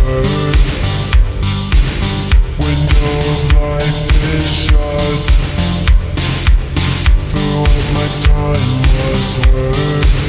swerve. Window of life is shut for what my time was worth.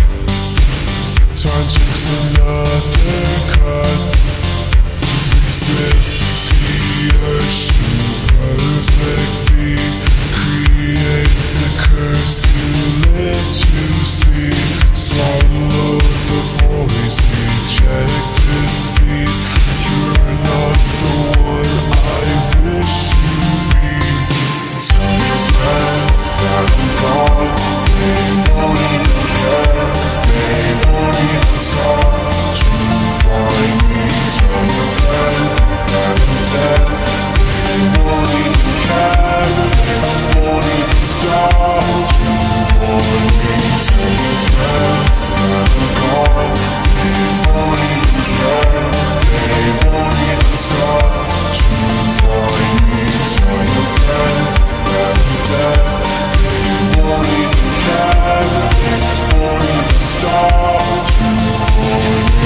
Time takes another cut. Resist the urge to perfectly create the curse you live to see. Swallow the poison, rejected seed. You're not the one I wish to be. Tell your friends that I'm gone. They won't even care. They won't even stop to find me. Tell your friends that I'm dead. They won't even care. They won't even stop to warn me. Tell your friends that I'm gone. They won't even care. They won't even stop to find me. Tell your friends that I'm dead. They won't even care. They won't even stop to warn me.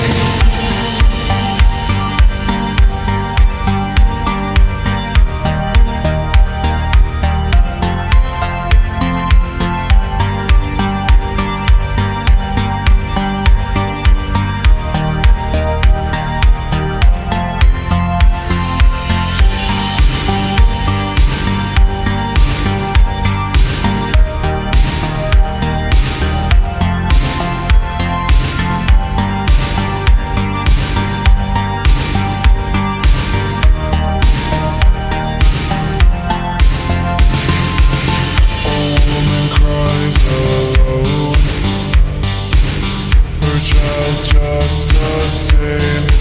Just the same.